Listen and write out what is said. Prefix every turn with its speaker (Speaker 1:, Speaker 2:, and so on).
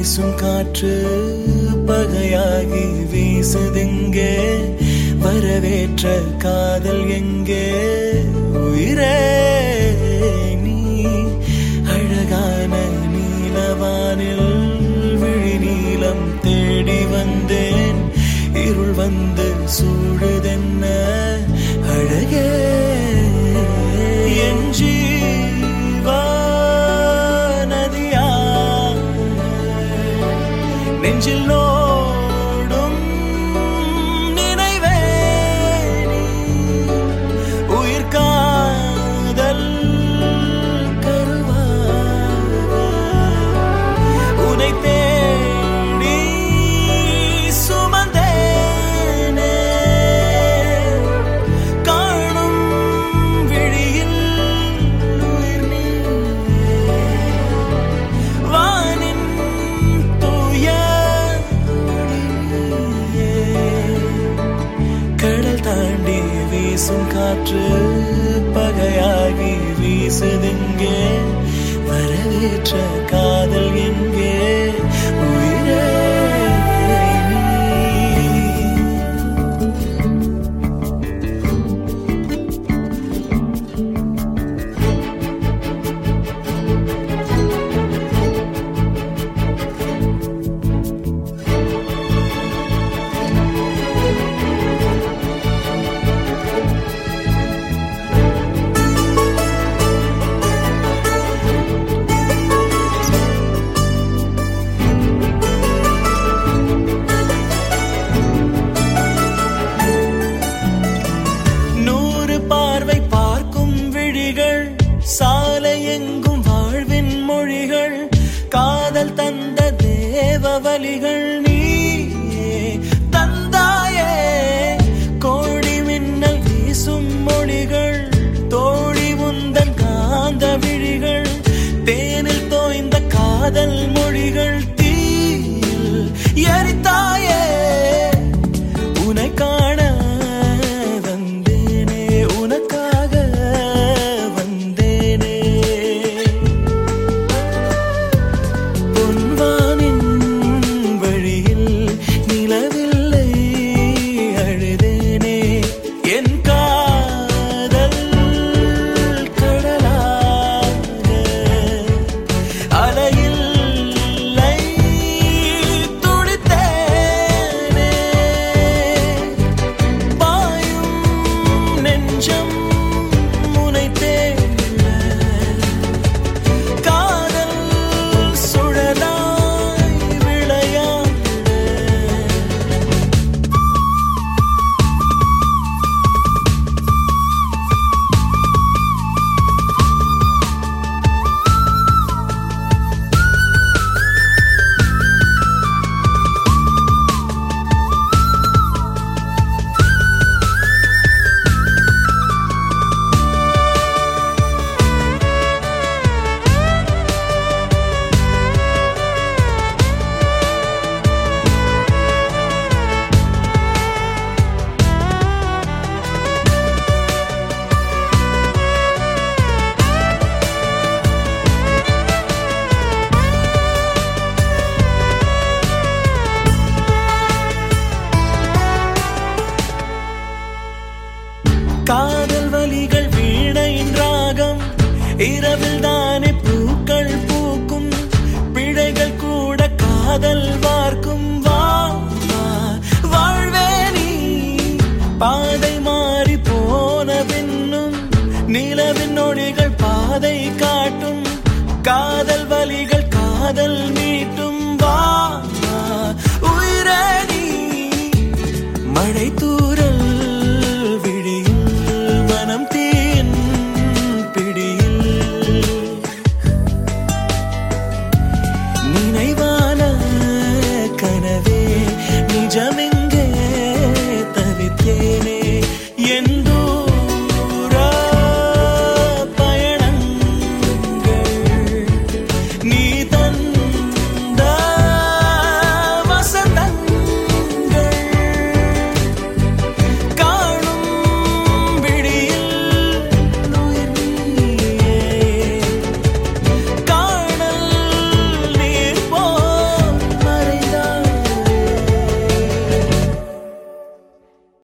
Speaker 1: வீசும் காற்று பகையாகி வீசுதெங்கே வரவேற்ற காதல் எங்கே உயிரே நீ அழகான நீலவானில் விழி நீலம் தேடி வந்தேன் இருள் வந்து சூடுதென்ன அழகே என் ஜீவா நதியா நெஞ்சில் ஓடும் நினைவே நீ உயிர் காதல் கருவா உனை தேடி சுமந்தேனே காணும் விழியில் உயிர் நீயே வானின் தூய கடல் தாண்டி வீசும் காற்று பகையாகி வீசுதெங்கே வரவேற்ற காதல் எங்கே உயிரே நீ. பார்வை பார்க்கும் விழிகள் சாலை எங்கும் வாழ்வின் மொழிகள் காதல் தந்த தேவவலிகள் நீயே தந்தாயே கோடி மின்னல் வீசும் மொழிகள் தோழி உந்தன் காந்த விழிகள் தேனில் தோய்ந்த காதல் மொழிகள் தீயில் எரித்தாயே உனை காண காதல் வலிகள் வீணையின் ராகம் இரவில் தானே பூக்கள் பூக்கும் பிழைகள் கூட காதல் வார்க்கும் வா வாழ்வே நீ பாதை மாறி போன பின்னும் நிலவின் நொடிகள் பாதை காட்டும் காதல் வலிகள் காதல் மீட்டும் வா உயிரே நீ மழை